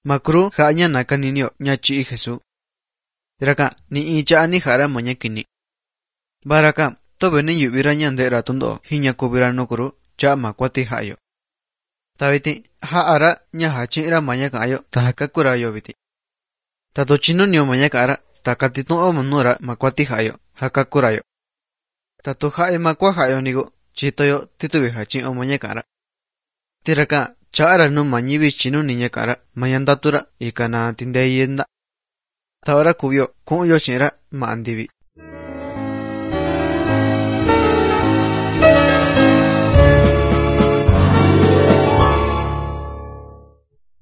Makru ja'ña nakaninio ña chi'i Jesús. Raka ni icha ni jara maña kini. Baraka tobe ni yubira ña ndera tundo hiña kubira nukuru cha makwati ja'yo. Tabiti ja'ara ña hachira maña ka'yo tahakakura yo biti. Tato chino nio maña ka'ara takatitu o manura makwati ja'yo hakakura yo. Tato ja'e makwa ja'yo nigo chitoyo titubi hachin o maña ka'ara. Tiraka cha'ara no mañibi chino niña ka'ara mayandatura ikana tindeyenda. Tawara kubyo ku'yo chinra ma andibi.